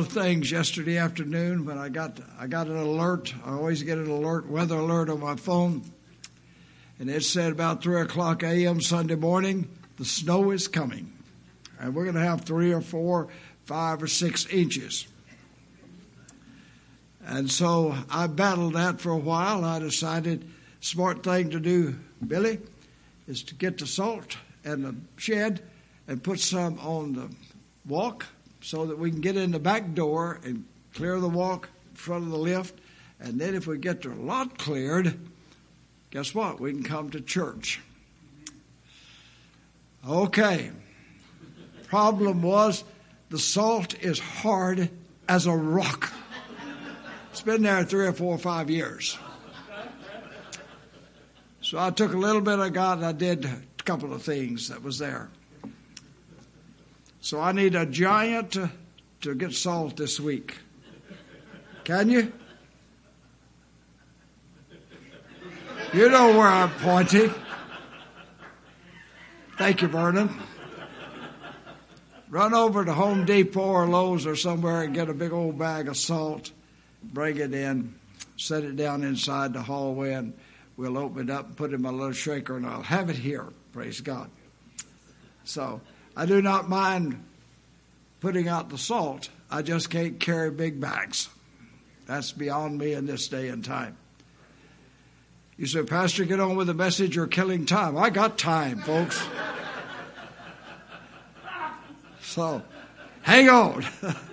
of things yesterday afternoon when I got an alert. I always get an alert, weather alert on my phone. And it said about 3 o'clock a.m. Sunday morning, the snow is coming. And we're going to have 3 or 4, 5 or 6 inches. And so I battled that for a while. I decided smart thing to do, Billy, is to get the salt and the shed and put some on the walk so that we can get in the back door and clear the walk in front of the lift. And then if we get the lot cleared, guess what? We can come to church. Okay. Problem was the salt is hard as a rock. It's been there 3 or 4 or 5 years. So I took a little bit I got and I did a couple of things that was there. So I need a giant to get salt this week. Can you? You know where I'm pointing. Thank you, Vernon. Run over to Home Depot or Lowe's or somewhere and get a big old bag of salt. Bring it in, set it down inside the hallway, and we'll open it up and put it in my little shaker, and I'll have it here. Praise God. So I do not mind putting out the salt. I just can't carry big bags. That's beyond me in this day and time. You say, Pastor, get on with the message. You're killing time. I got time, folks. So hang on.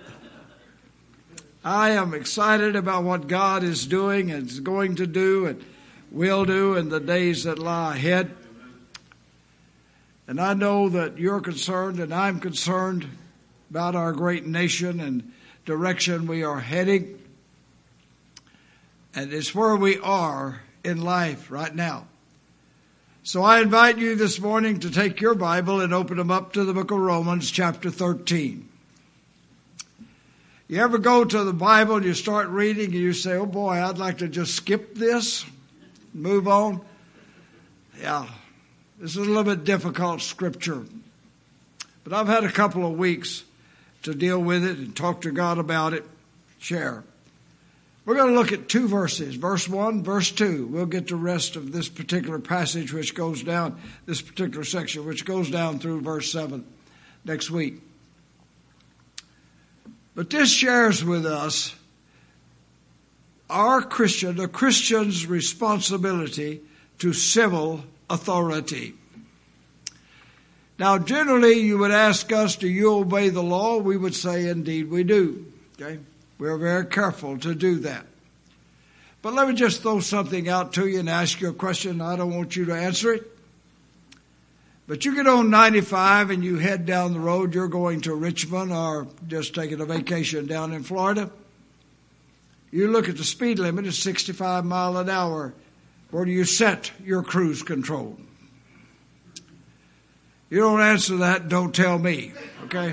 I am excited about what God is doing and is going to do and will do in the days that lie ahead. And I know that you're concerned and I'm concerned about our great nation and direction we are heading. And it's where we are in life right now. So I invite you this morning to take your Bible and open them up to the book of Romans chapter 13. You ever go to the Bible and you start reading and you say, oh boy, I'd like to just skip this, move on? Yeah, this is a little bit difficult scripture. But I've had a couple of weeks to deal with it and talk to God about it, share. We're going to look at 2 verses, verse 1, verse 2. We'll get the rest of this particular passage which goes down, this particular section which goes down through verse 7 next week. But this shares with us the Christian's responsibility to civil authority. Now, generally, you would ask us, do you obey the law? We would say, indeed, we do. Okay? We're very careful to do that. But let me just throw something out to you and ask you a question. I don't want you to answer it. But you get on 95 and you head down the road, you're going to Richmond or just taking a vacation down in Florida. You look at the speed limit, it's 65 miles an hour. Where do you set your cruise control? You don't answer that, don't tell me, okay?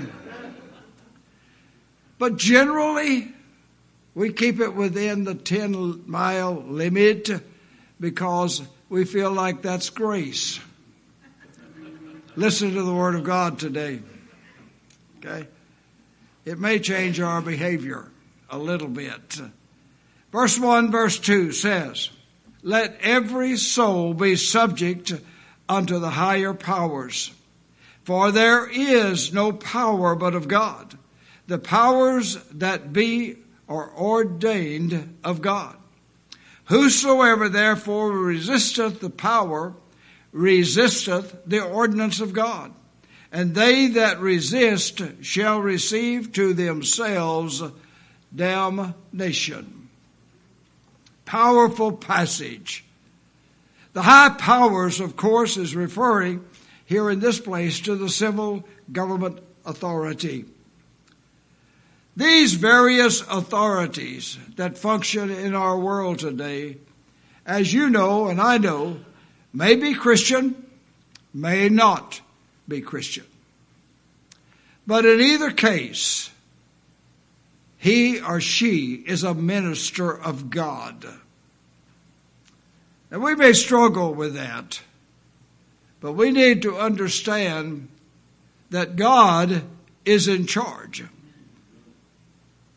But generally, we keep it within the 10-mile limit because we feel like that's grace. Listen to the Word of God today, okay? It may change our behavior a little bit. Verse 1, verse 2 says, let every soul be subject unto the higher powers, for there is no power but of God. The powers that be are ordained of God. Whosoever therefore resisteth the power, resisteth the ordinance of God. And they that resist shall receive to themselves damnation. Powerful passage. The high powers, of course, is referring here in this place to the civil government authority. These various authorities that function in our world today, as you know and I know, may be Christian, may not be Christian. But in either case, he or she is a minister of God. And we may struggle with that, but we need to understand that God is in charge.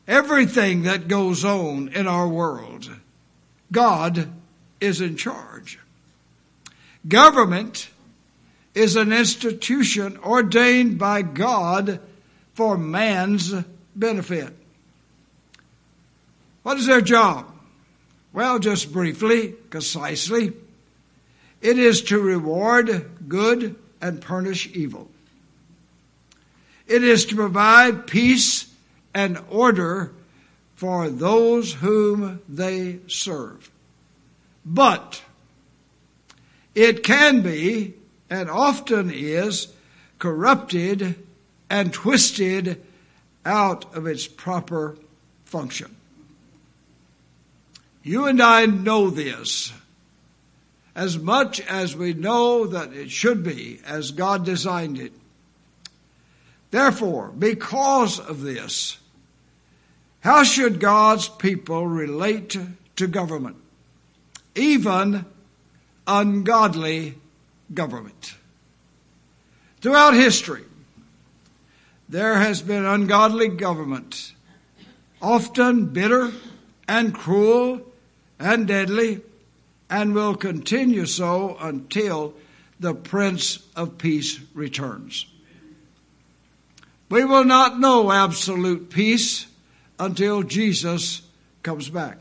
everything that goes on in our world, God is in charge. Government is an institution ordained by God for man's benefit. What is their job? Well, just briefly, concisely, it is to reward good and punish evil. It is to provide peace and order for those whom they serve. But it can be, and often is, corrupted and twisted out of its proper function. You and I know this as much as we know that it should be as God designed it. Therefore, because of this, how should God's people relate to government? Even ungodly government. Throughout history, there has been ungodly government, often bitter and cruel and deadly, and will continue so until the Prince of Peace returns. We will not know absolute peace until Jesus comes back.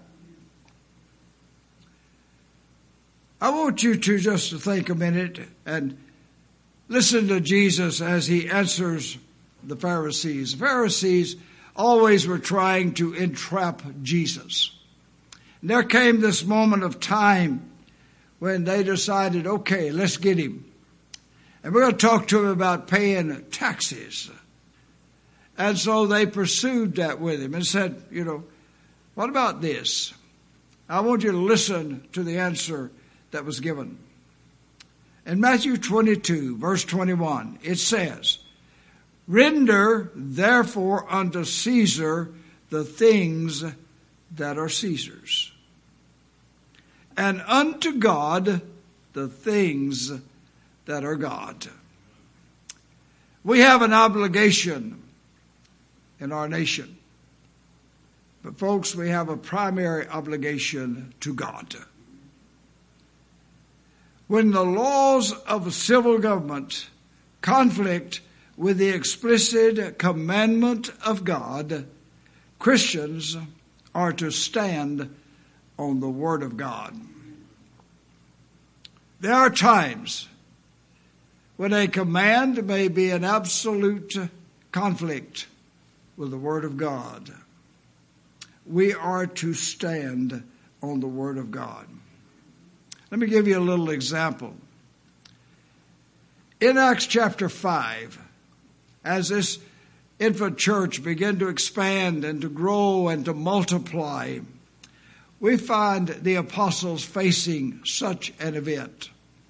I want you to just think a minute and listen to Jesus as he answers the Pharisees. The Pharisees always were trying to entrap Jesus. And there came this moment of time when they decided, okay, let's get him. And we're going to talk to him about paying taxes. And so they pursued that with him and said, what about this? I want you to listen to the answer that was given. In Matthew 22, verse 21, it says, "Render therefore unto Caesar the things that are Caesar's, and unto God the things that are God." We have an obligation in our nation. But folks, we have a primary obligation to God. When the laws of civil government conflict with the explicit commandment of God, Christians are to stand on the Word of God. There are times when a command may be in absolute conflict with the Word of God. We are to stand on the Word of God. Let me give you a little example. In Acts chapter 5, as this infant church began to expand and to grow and to multiply, we find the apostles facing such an event.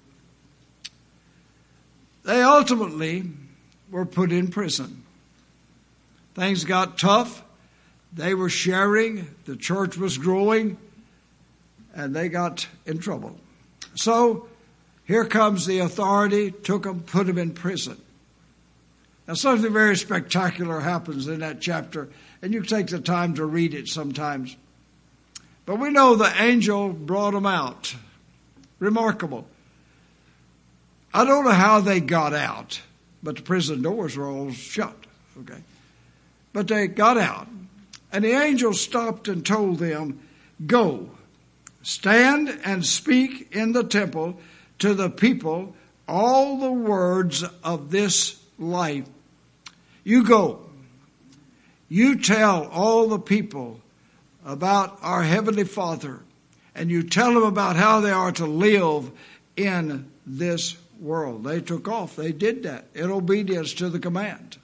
They ultimately were put in prison. Things got tough. They were sharing. The church was growing. And they got in trouble. So here comes the authority, took them, put them in prison. Now something very spectacular happens in that chapter. And you take the time to read it sometimes. But we know the angel brought them out. Remarkable. I don't know how they got out. But the prison doors were all shut. Okay. But they got out, and the angel stopped and told them, "Go, stand and speak in the temple to the people all the words of this life. You go, you tell all the people about our Heavenly Father, and you tell them about how they are to live in this world." They took off. They did that in obedience to the command.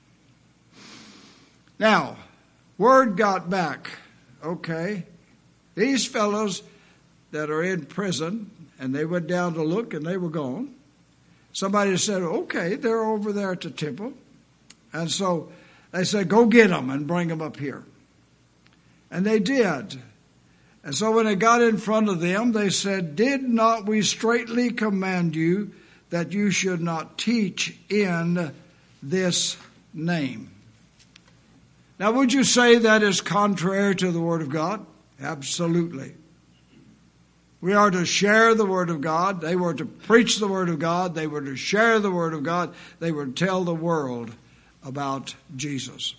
Now, word got back. Okay, these fellows that are in prison, and they went down to look, and they were gone. Somebody said, okay, they're over there at the temple. And so they said, go get them and bring them up here. And they did. And so when they got in front of them, they said, "Did not we straitly command you that you should not teach in this name?" Now, would you say that is contrary to the Word of God? Absolutely. We are to share the Word of God. They were to preach the Word of God. They were to share the Word of God. They were to tell the world about Jesus.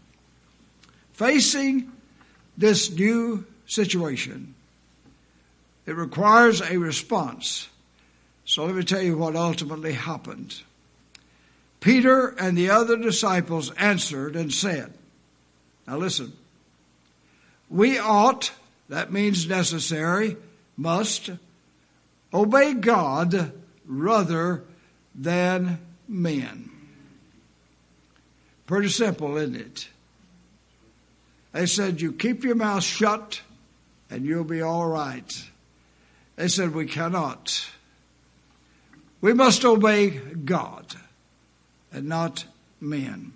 Facing this new situation, it requires a response. So let me tell you what ultimately happened. Peter and the other disciples answered and said, now listen, we ought, that means necessary, must, obey God rather than men. Pretty simple, isn't it? They said, you keep your mouth shut and you'll be all right. They said, we cannot. We must obey God and not men.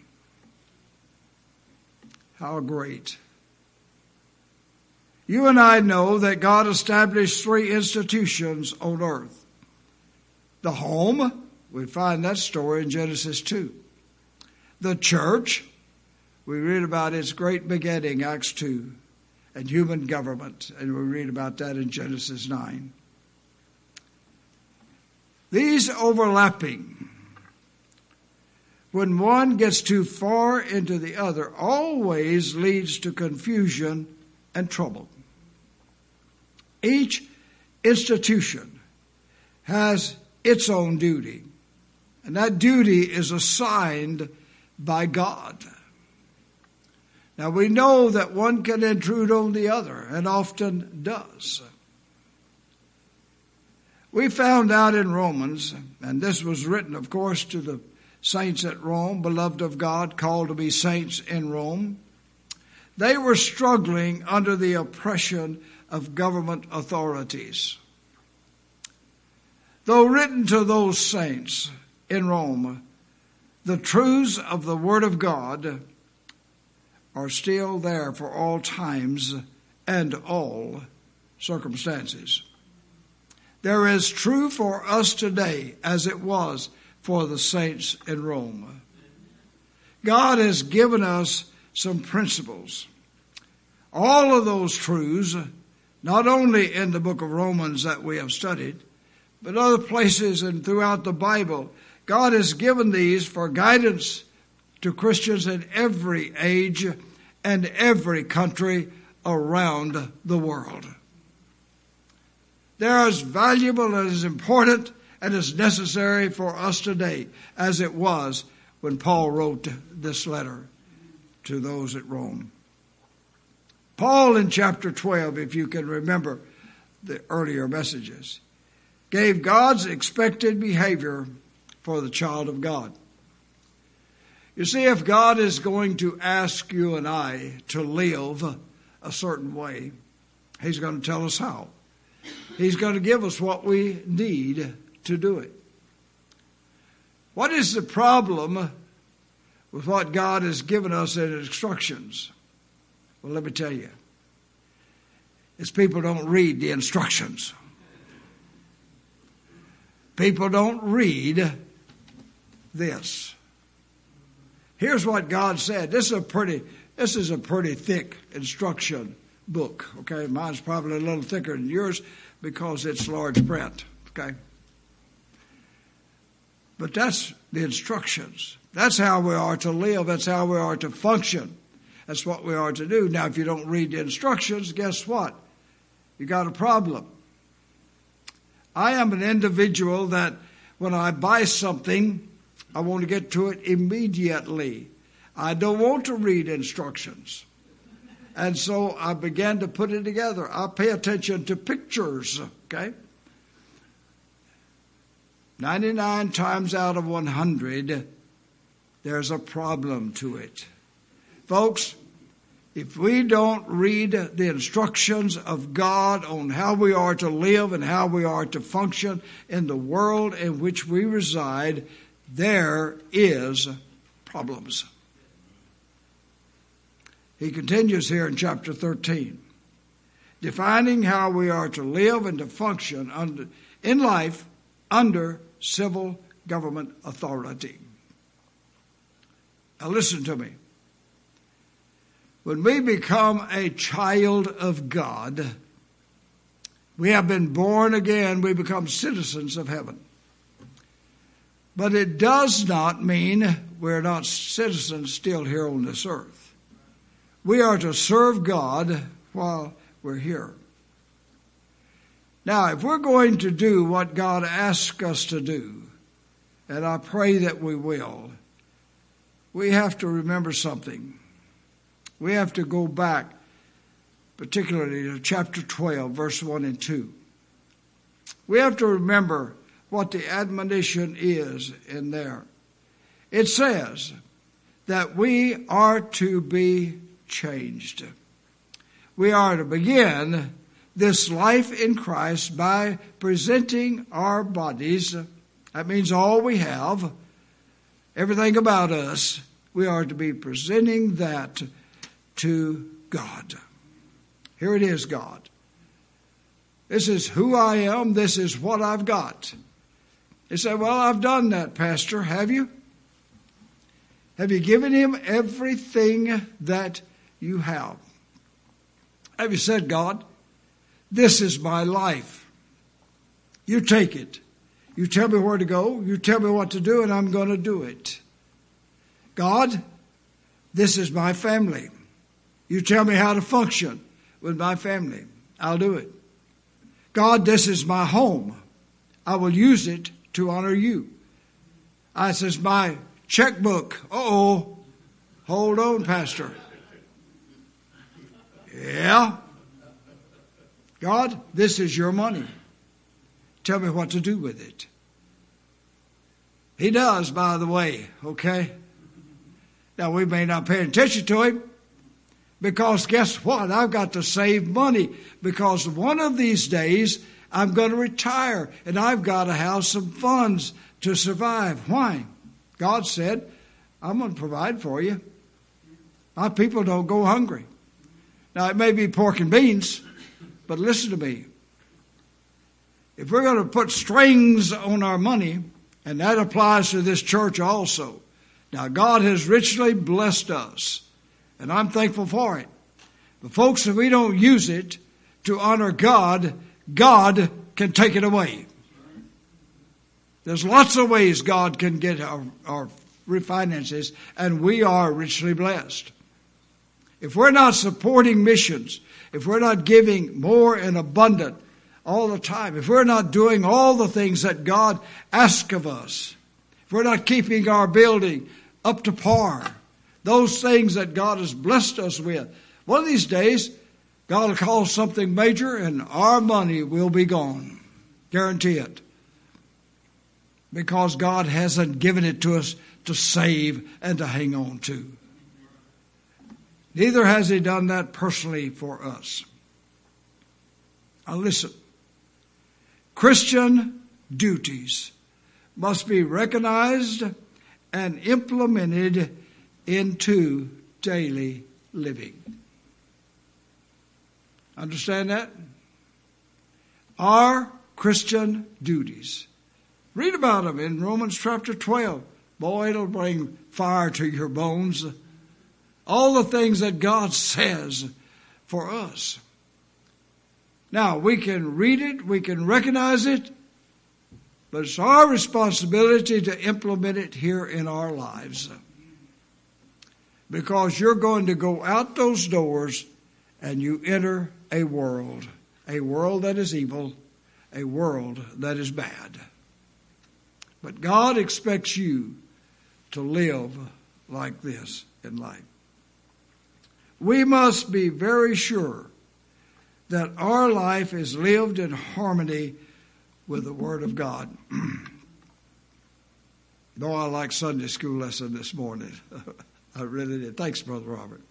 How great. You and I know that God established 3 institutions on earth. The home, we find that story in Genesis 2. The church, we read about its great beginning, Acts 2. And human government, and we read about that in Genesis 9. These overlapping, when one gets too far into the other, always leads to confusion and trouble. Each institution has its own duty, and that duty is assigned by God. Now we know that one can intrude on the other, and often does. We found out in Romans, and this was written, of course, to the saints at Rome, beloved of God, called to be saints in Rome. They were struggling under the oppression of government authorities. Though written to those saints in Rome, the truths of the Word of God are still there for all times and all circumstances. There is true for us today as it was for the saints in Rome. God has given us some principles. All of those truths, not only in the book of Romans that we have studied, but other places and throughout the Bible, God has given these for guidance to Christians in every age and every country around the world. They're as valuable and as important and as necessary for us today as it was when Paul wrote this letter to those at Rome. Paul in chapter 12, if you can remember the earlier messages, gave God's expected behavior for the child of God. You see, if God is going to ask you and I to live a certain way, He's going to tell us how. He's going to give us what we need to do it. What is the problem with what God has given us in instructions? Well, let me tell you. It's people don't read the instructions. People don't read this. Here's what God said. This is a pretty thick instruction book. Okay, mine's probably a little thicker than yours because it's large print. Okay, but that's the instructions. That's how we are to live. That's how we are to function. That's what we are to do. Now, if you don't read the instructions, guess what? You got a problem. I am an individual that when I buy something, I want to get to it immediately. I don't want to read instructions. And so I began to put it together. I pay attention to pictures, okay? 99 times out of 100, there's a problem to it. Folks, if we don't read the instructions of God on how we are to live and how we are to function in the world in which we reside, there is problems. He continues here in chapter 13, defining how we are to live and to function in life under civil government authority. Now listen to me. When we become a child of God, we have been born again, we become citizens of heaven. But it does not mean we're not citizens still here on this earth. We are to serve God while we're here. Now, if we're going to do what God asks us to do, and I pray that we will, we have to remember something. We have to go back, particularly to chapter 12, verse 1 and 2. We have to remember what the admonition is in there. It says that we are to be changed. We are to begin this life in Christ by presenting our bodies. That means all we have, everything about us, we are to be presenting that to God. Here it is, God. This is who I am. This is what I've got. They say, well, I've done that, Pastor. Have you? Have you given him everything that you have? Have you said, God, this is my life. You take it. You tell me where to go. You tell me what to do, and I'm going to do it. God, this is my family. You tell me how to function with my family. I'll do it. God, this is my home. I will use it to honor you. This is my checkbook. Uh-oh. Hold on, Pastor. Yeah. God, this is your money. Tell me what to do with it. He does, by the way, okay? Now, we may not pay attention to him, because guess what? I've got to save money, because one of these days I'm going to retire, and I've got to have some funds to survive. Why? God said, I'm going to provide for you. My people don't go hungry. Now, it may be pork and beans, but listen to me. If we're going to put strings on our money, and that applies to this church also. Now, God has richly blessed us, and I'm thankful for it. But folks, if we don't use it to honor God, God can take it away. There's lots of ways God can get our finances, and we are richly blessed. If we're not supporting missions, if we're not giving more and abundant all the time, if we're not doing all the things that God asks of us, if we're not keeping our building up to par, those things that God has blessed us with, one of these days, God will call something major and our money will be gone. Guarantee it. Because God hasn't given it to us to save and to hang on to. Neither has he done that personally for us. Now listen. Christian duties must be recognized and implemented into daily living. Understand that? Our Christian duties. Read about them in Romans chapter 12. Boy, it'll bring fire to your bones. All the things that God says for us. Now, we can read it, we can recognize it, but it's our responsibility to implement it here in our lives. Because you're going to go out those doors and you enter a world that is evil, a world that is bad. But God expects you to live like this in life. We must be very sure that our life is lived in harmony with the Word of God. Though I like Sunday school lesson this morning. I really did. Thanks, Brother Robert.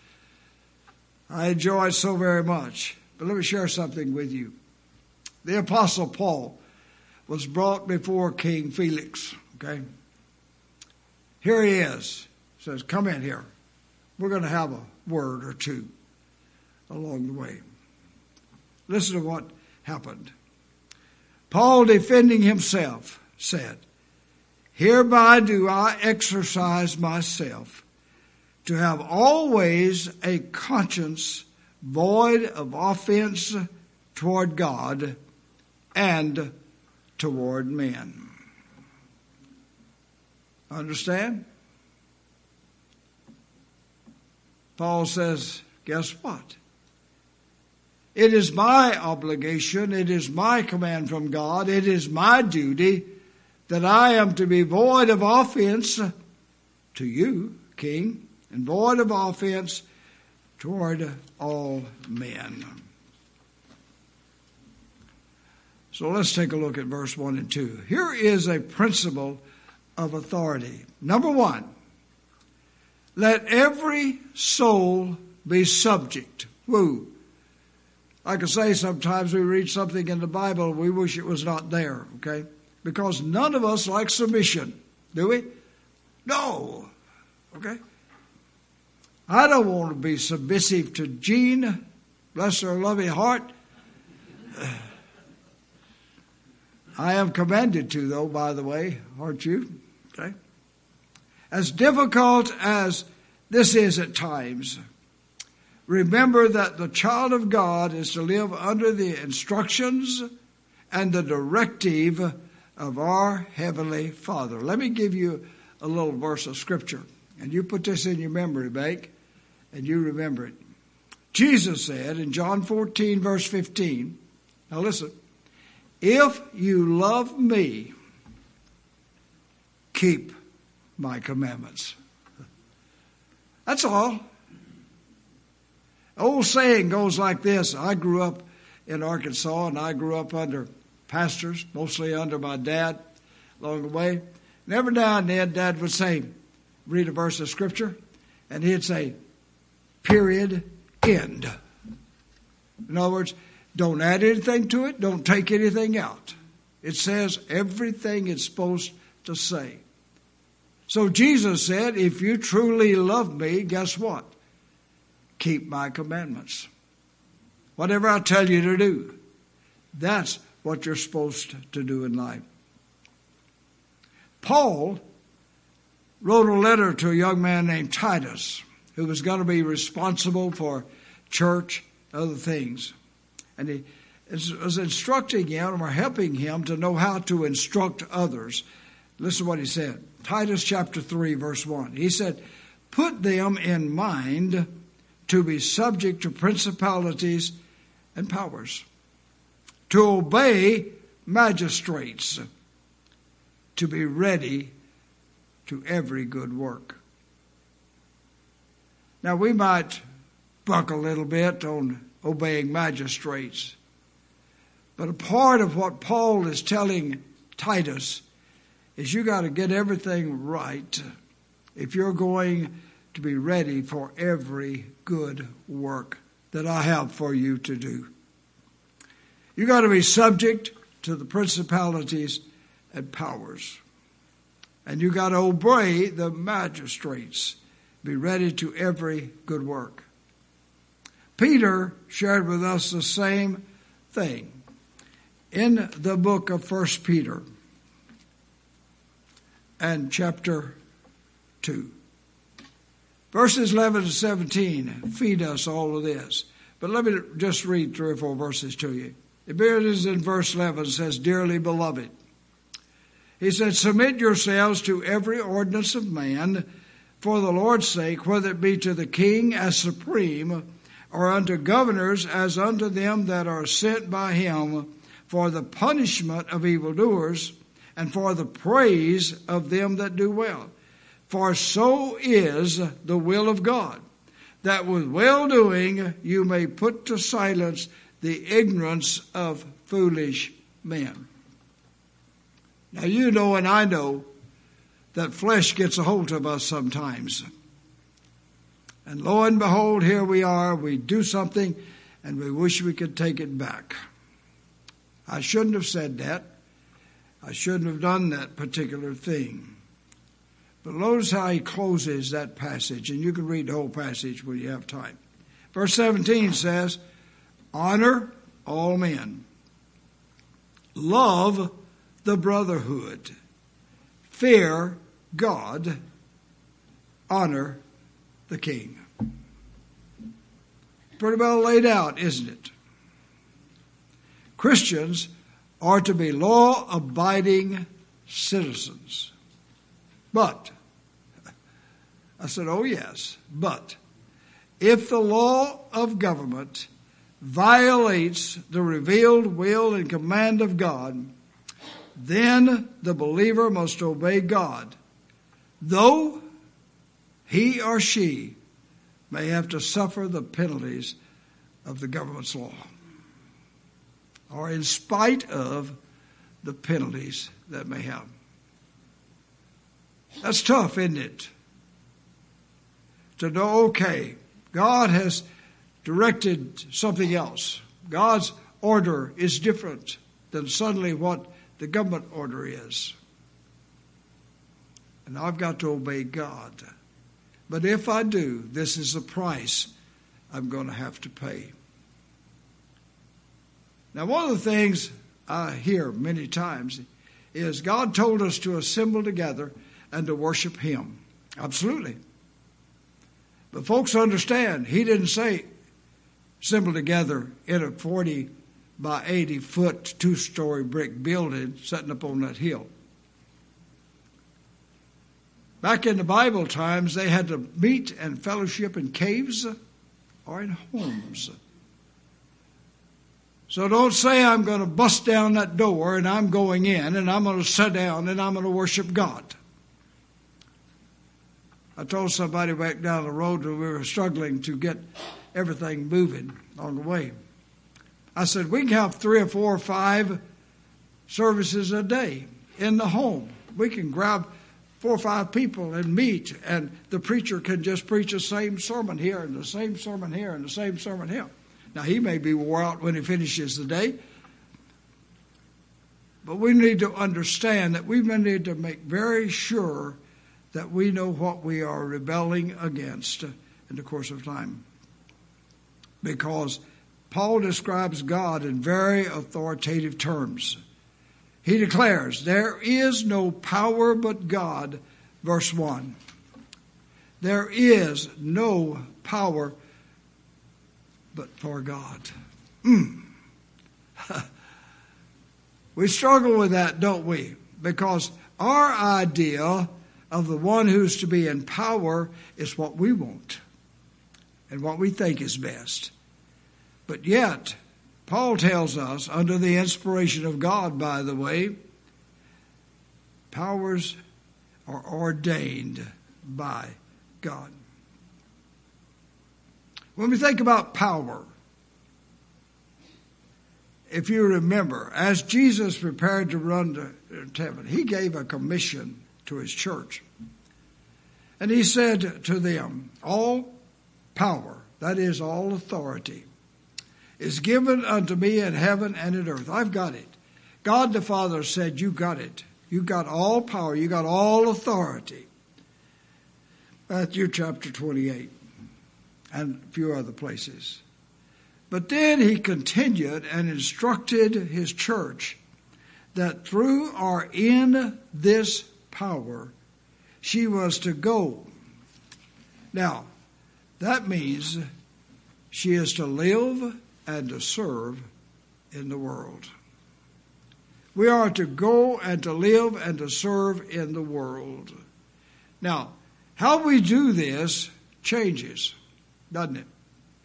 I enjoyed so very much. But let me share something with you. The Apostle Paul was brought before King Felix. Okay? Here he is. He says, come in here. We're going to have a word or two along the way. Listen to what happened. Paul, defending himself, said, hereby do I exercise myself to have always a conscience void of offense toward God and toward men. Understand? Paul says, guess what? It is my obligation, it is my command from God, it is my duty that I am to be void of offense to you, King, and void of offense toward all men. So let's take a look at verse 1 and 2. Here is a principle of authority. Number 1, let every soul be subject. Woo. Like I say, sometimes we read something in the Bible, we wish it was not there, okay? Because none of us like submission, do we? No, okay? I don't want to be submissive to Jean, bless her loving heart. I am commanded to, though, by the way, aren't you? Okay? As difficult as this is at times, remember that the child of God is to live under the instructions and the directive of our Heavenly Father. Let me give you a little verse of Scripture, and you put this in your memory bank, and you remember it. Jesus said in John 14, verse 15, now listen, if you love me, keep my commandments. That's all. Old saying goes like this. I grew up in Arkansas, and I grew up under pastors, mostly under my dad along the way. And every now and then, Dad would say, read a verse of Scripture, and he'd say, period, end. In other words, don't add anything to it, don't take anything out. It says everything it's supposed to say. So Jesus said, if you truly love me, guess what? Keep my commandments. Whatever I tell you to do, that's what you're supposed to do in life. Paul wrote a letter to a young man named Titus, who was going to be responsible for church, other things. And he was instructing him or helping him to know how to instruct others. Listen to what he said. Titus chapter 3, verse 1. He said, put them in mind to be subject to principalities and powers, to obey magistrates, to be ready to every good work. Now, we might buck a little bit on obeying magistrates, but a part of what Paul is telling Titus is you got to get everything right if you're going to be ready for every good work that I have for you to do. You got to be subject to the principalities and powers. And you got to obey the magistrates. Be ready to every good work. Peter shared with us the same thing in the book of 1 Peter and chapter 2. Verses 11 to 17 feed us all of this. But let me just read 3 or 4 verses to you. It begins in verse 11, says, Dearly beloved. He said, submit yourselves to every ordinance of man for the Lord's sake, whether it be to the king as supreme, or unto governors as unto them that are sent by him, for the punishment of evildoers, and for the praise of them that do well. For so is the will of God, that with well-doing you may put to silence the ignorance of foolish men. Now you know and I know that flesh gets a hold of us sometimes. And lo and behold, here we are, we do something, and we wish we could take it back. I shouldn't have said that. I shouldn't have done that particular thing. But notice how he closes that passage, and you can read the whole passage when you have time. Verse 17 says, honor all men. Love the brotherhood. Fear God. Honor the king. Pretty well laid out, isn't it? Christians are to be law-abiding citizens. But, I said, oh yes, but if the law of government violates the revealed will and command of God, then the believer must obey God, though he or she may have to suffer the penalties of the government's law, or in spite of the penalties that may have. That's tough, isn't it? To know, okay, God has directed something else. God's order is different than suddenly what the government order is. And I've got to obey God. But if I do, this is the price I'm going to have to pay. Now, one of the things I hear many times is God told us to assemble together and to worship Him. Absolutely. But folks understand, He didn't say assemble together in a 40 by 80 foot, 2-story brick building sitting up on that hill. Back in the Bible times, they had to meet and fellowship in caves or in homes. So don't say I'm going to bust down that door and I'm going in and I'm going to sit down and I'm going to worship God. I told somebody back down the road when we were struggling to get everything moving on the way. I said, we can have 3 or 4 or 5 services a day in the home. We can grab 4 or 5 people and meet, and the preacher can just preach the same sermon here and the same sermon here and the same sermon here. Now, he may be wore out when he finishes the day, but we need to understand that we need to make very sure that we know what we are rebelling against in the course of time. Because Paul describes God in very authoritative terms. He declares, there is no power but God, verse 1. There is no power but for God. We struggle with that, don't we? Because our idea of the one who's to be in power is what we want and what we think is best. But yet, Paul tells us, under the inspiration of God, by the way, powers are ordained by God. When we think about power, if you remember, as Jesus prepared to run to heaven, He gave a commission to His church. And He said to them, all power, that is all authority, is given unto me in heaven and in earth. I've got it. God the Father said, you got it. You got all power. You got all authority. Matthew chapter 28 and a few other places. But then He continued and instructed His church that through or in this power, she was to go. Now, that means she is to live and to serve in the world. We are to go and to live and to serve in the world. Now, how we do this changes, doesn't it?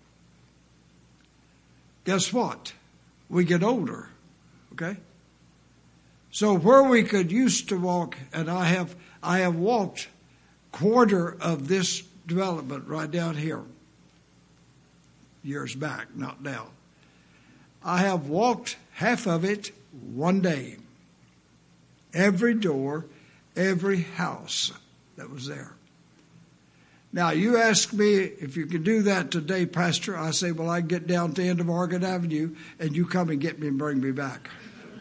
Guess what? We get older, okay? So where we could used to walk, and I have walked quarter of this development right down here. Years back, not now. I have walked half of it one day. Every door, every house that was there. Now, you ask me if you can do that today, Pastor. I say, well, I can get down to the end of Oregon Avenue and you come and get me and bring me back.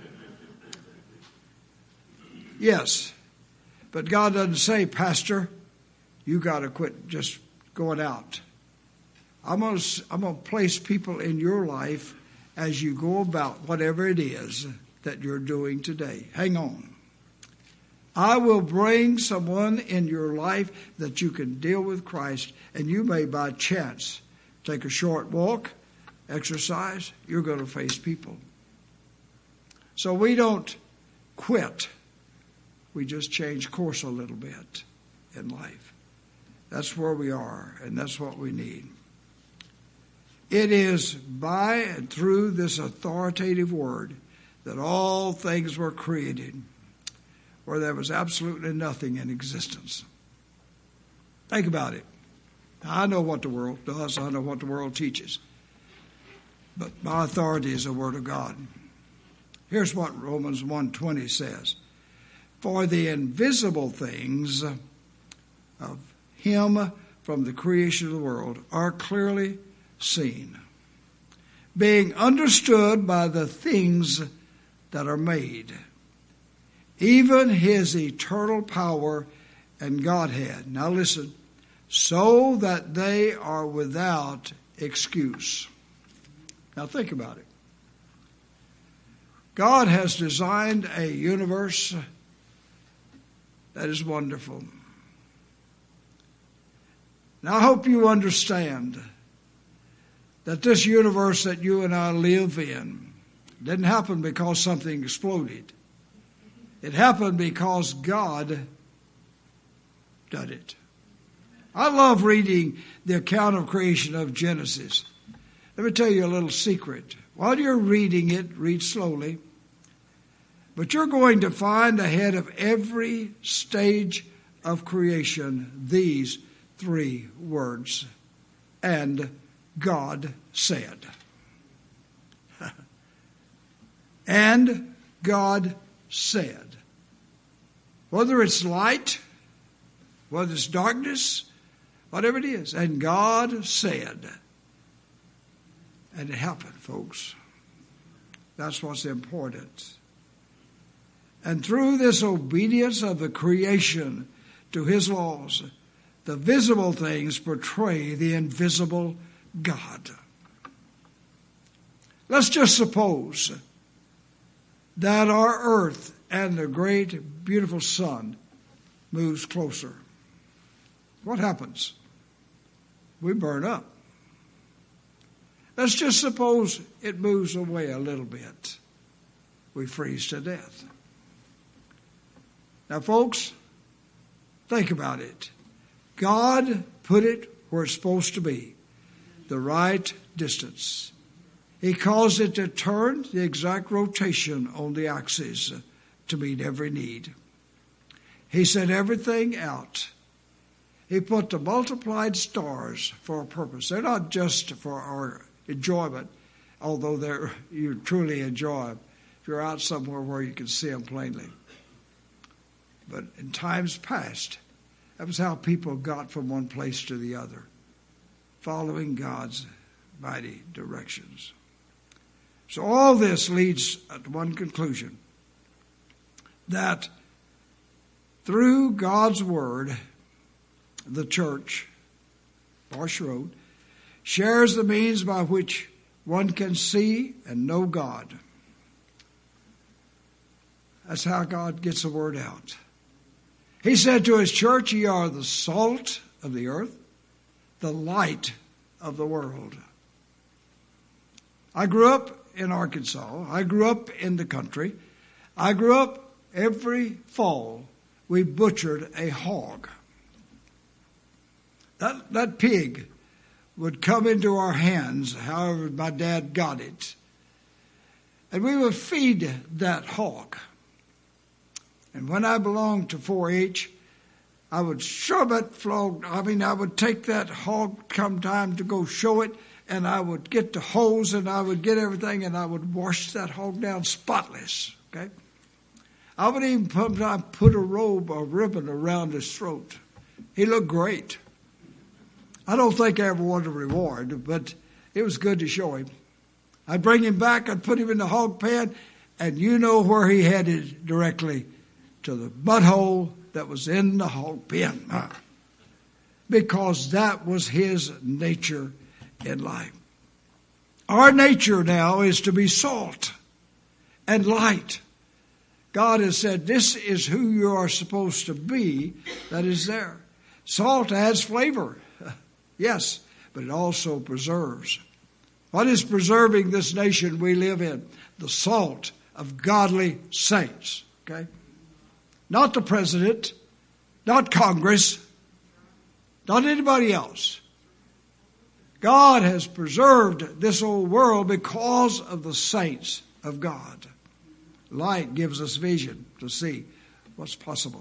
Yes, but God doesn't say, Pastor, you got to quit just going out. I'm going to place people in your life as you go about whatever it is that you're doing today. Hang on. I will bring someone in your life that you can deal with Christ, and you may by chance take a short walk, exercise, you're going to face people. So we don't quit. We just change course a little bit in life. That's where we are, and that's what we need. It is by and through this authoritative word that all things were created, where there was absolutely nothing in existence. Think about it. I know what the world does. I know what the world teaches. But my authority is the Word of God. Here's what Romans 1:20 says. For the invisible things of Him from the creation of the world are clearly seen, being understood by the things that are made, even His eternal power and Godhead. Now listen, so that they are without excuse. Now think about it. God has designed a universe that is wonderful. Now I hope you understand that this universe that you and I live in didn't happen because something exploded. It happened because God did it. I love reading the account of creation of Genesis. Let me tell you a little secret. While you're reading it, read slowly. But you're going to find ahead of every stage of creation these three words. And God said. And God said. Whether it's light, whether it's darkness, whatever it is. And God said. And it happened, folks. That's what's important. And through this obedience of the creation to His laws, the visible things portray the invisible God. Let's just suppose that our earth and the great, beautiful sun moves closer. What happens? We burn up. Let's just suppose it moves away a little bit. We freeze to death. Now, folks, think about it. God put it where it's supposed to be, the right distance. He caused it to turn the exact rotation on the axis to meet every need. He set everything out. He put the multiplied stars for a purpose. They're not just for our enjoyment, although you truly enjoy them if you're out somewhere where you can see them plainly. But in times past, that was how people got from one place to the other, following God's mighty directions. So all this leads to one conclusion, that through God's Word, the church, Marsh Road, shares the means by which one can see and know God. That's how God gets the word out. He said to His church, ye are the salt of the earth, the light of the world. I grew up in Arkansas. I grew up in the country. I grew up every fall. We butchered a hog. That pig would come into our hands, however my dad got it. And we would feed that hog. And when I belonged to 4-H, I would shove it, I would take that hog come time to go show it, and I would get the hose and I would get everything and I would wash that hog down spotless, okay? I would even put a ribbon around his throat. He looked great. I don't think I ever wanted a reward, but it was good to show him. I'd bring him back, I'd put him in the hog pen, and you know where he headed directly, to the butthole that was in the hog pen. Because that was his nature in life. Our nature now is to be salt and light. God has said, this is who you are supposed to be, that is there. Salt adds flavor, yes, but it also preserves. What is preserving this nation we live in? The salt of godly saints, okay? Not the president, not Congress, not anybody else. God has preserved this old world because of the saints of God. Light gives us vision to see what's possible.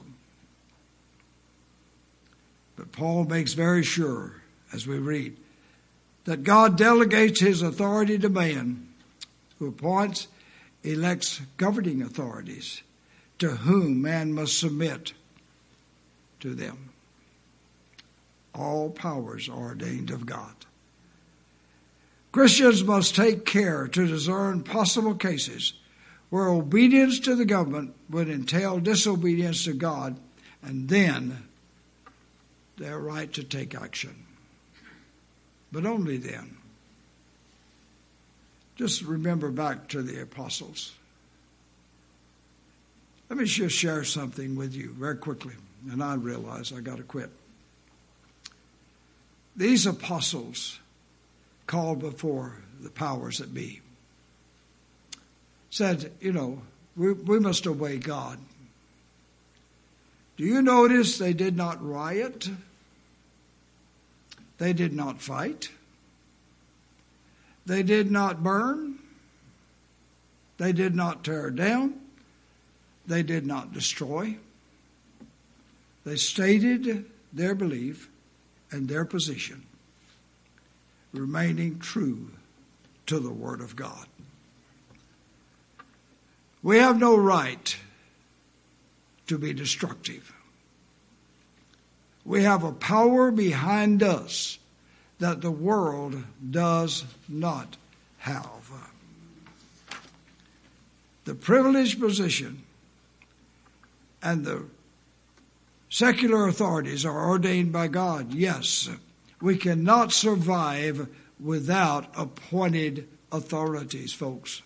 But Paul makes very sure, as we read, that God delegates his authority to man, who appoints, elects governing authorities, to whom man must submit to them. All powers are ordained of God. Christians must take care to discern possible cases where obedience to the government would entail disobedience to God, and then their right to take action. But only then. Just remember back to the apostles. Let me just share something with you very quickly, and I realize I got to quit. These apostles called before the powers that be said, we must obey God. Do you notice they did not riot? They did not fight. They did not burn. They did not tear down. They did not destroy. They stated their belief and their position, remaining true to the Word of God. We have no right to be destructive. We have a power behind us that the world does not have. The privileged position and the secular authorities are ordained by God. Yes, we cannot survive without appointed authorities, folks.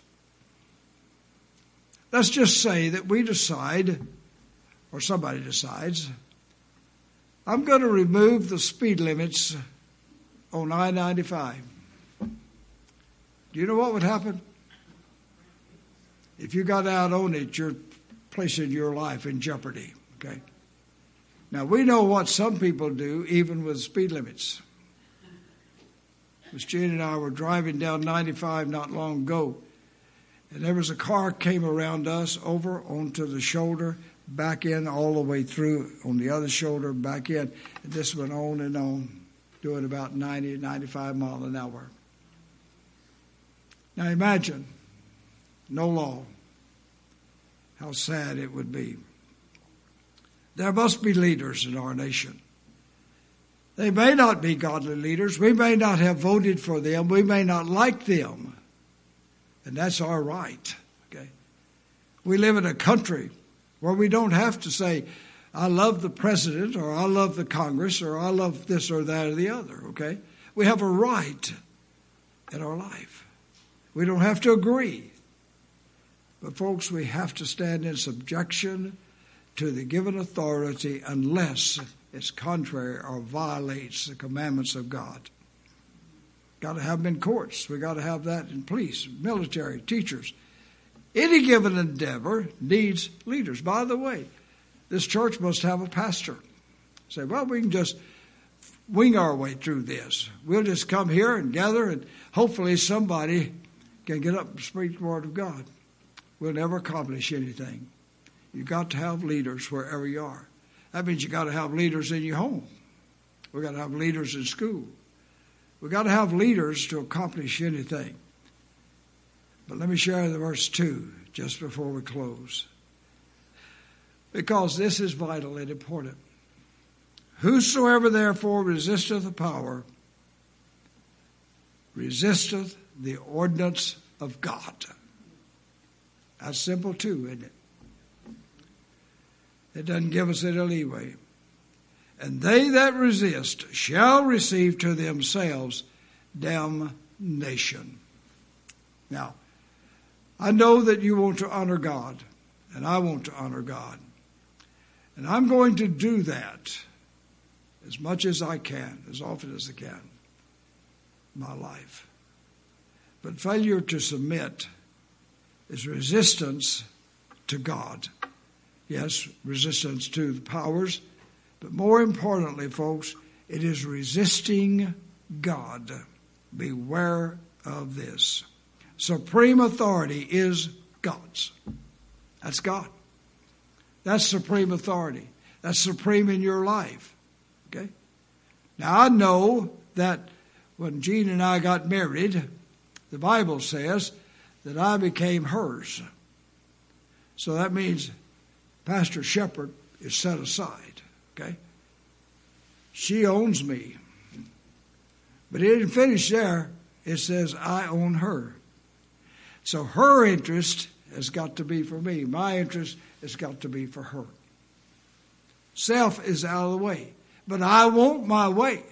Let's just say that we decide, or somebody decides, I'm going to remove the speed limits on I-95. Do you know what would happen? If you got out on it, you're placing your life in jeopardy, okay? Now, we know what some people do, even with speed limits. Miss Jane and I were driving down 95 not long ago, and there was a car came around us over onto the shoulder, back in all the way through on the other shoulder, back in. And this went on and on, doing about 90, 95 miles an hour. Now imagine, no law, how sad it would be. There must be leaders in our nation. They may not be godly leaders. We may not have voted for them. We may not like them. And that's our right. Okay? We live in a country where we don't have to say, I love the president, or I love the Congress, or I love this or that or the other. Okay? We have a right in our life. We don't have to agree. But folks, we have to stand in subjection to the given authority unless it's contrary or violates the commandments of God. Got to have them in courts. We got to have that in police, military, teachers. Any given endeavor needs leaders. By the way, this church must have a pastor. Say, well, we can just wing our way through this. We'll just come here and gather, and hopefully somebody can get up and speak the word of God. We'll never accomplish anything. You've got to have leaders wherever you are. That means you've got to have leaders in your home. We've got to have leaders in school. We've got to have leaders to accomplish anything. But let me share the verse 2 just before we close, because this is vital and important. Whosoever therefore resisteth the power, resisteth the ordinance of God. That's simple too, isn't it? It doesn't give us any leeway. And they that resist shall receive to themselves damnation. Now, I know that you want to honor God, And I want to honor God. And I'm going to do that as much as I can, as often as I can in my life. But failure to submit is resistance to God. Yes, resistance to the powers, but more importantly, folks, it is resisting God. Beware of this. Supreme authority is God's. That's God. That's supreme authority. That's supreme in your life. Okay? Now, I know that when Jean and I got married, the Bible says that I became hers. So that means Pastor Shepherd is set aside. Okay? She owns me. But it didn't finish there. It says I own her. So her interest has got to be for me. My interest has got to be for her. Self is out of the way. But I want my way.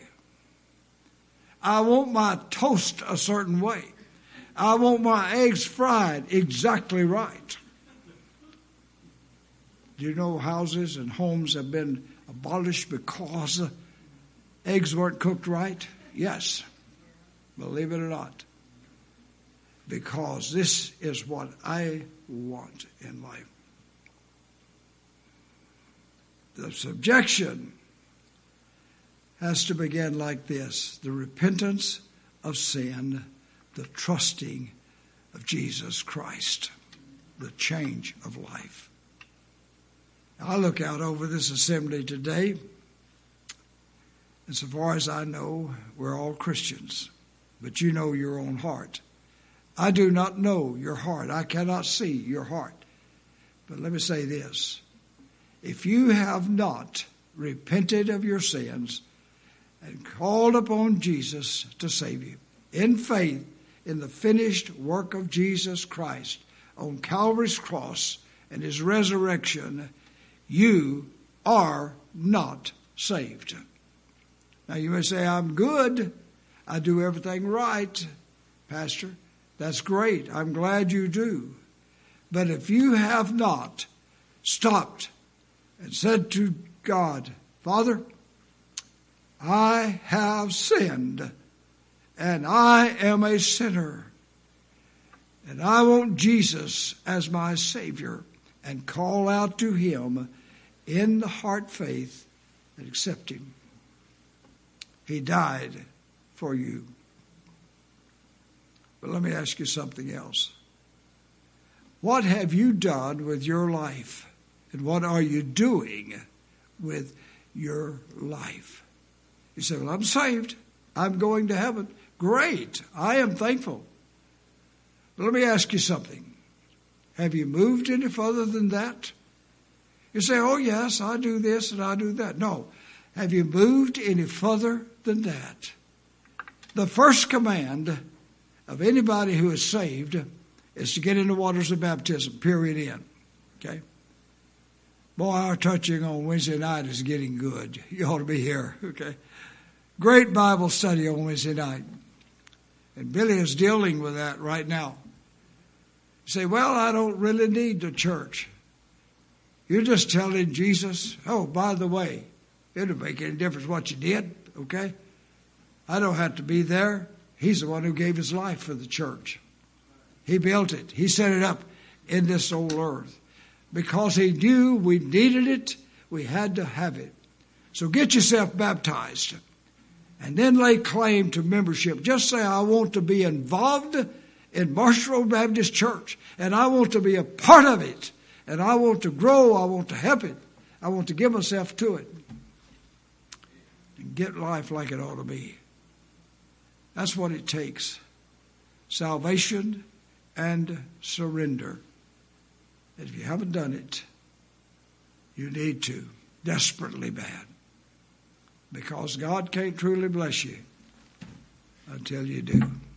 I want my toast a certain way. I want my eggs fried exactly right. Do you know houses and homes have been abolished because eggs weren't cooked right? Yes. Believe it or not. Because this is what I want in life. The subjection has to begin like this: the repentance of sin, the trusting of Jesus Christ, the change of life. I look out over this assembly today, and so far as I know, we're all Christians, but you know your own heart. I do not know your heart. I cannot see your heart. But let me say this. If you have not repented of your sins and called upon Jesus to save you in faith in the finished work of Jesus Christ on Calvary's cross and his resurrection, you are not saved. Now you may say, I'm good. I do everything right, Pastor. That's great. I'm glad you do. But if you have not stopped and said to God, Father, I have sinned, and I am a sinner, and I want Jesus as my Savior, and call out to him in the heart faith and accept him. He died for you. But let me ask you something else. What have you done with your life? And what are you doing with your life? You say, well, I'm saved. I'm going to heaven. Great. I am thankful. But let me ask you something. Have you moved any further than that? You say, oh, yes, I do this and I do that. No. Have you moved any further than that? The first command of anybody who is saved is to get in the waters of baptism, period, end. Okay? Boy, our touching on Wednesday night is getting good. You ought to be here, okay? Great Bible study on Wednesday night. And Billy is dealing with that right now. You say, well, I don't really need the church. You're just telling Jesus, oh, by the way, it don't make any difference what you did, okay? I don't have to be there. He's the one who gave his life for the church. He built it. He set it up in this old earth. Because he knew we needed it, we had to have it. So get yourself baptized. And then lay claim to membership. Just say, I want to be involved in Marshall Road Baptist Church. And I want to be a part of it. And I want to grow. I want to help it. I want to give myself to it. And get life like it ought to be. That's what it takes. Salvation and surrender. And if you haven't done it, you need to. Desperately bad. Because God can't truly bless you until you do.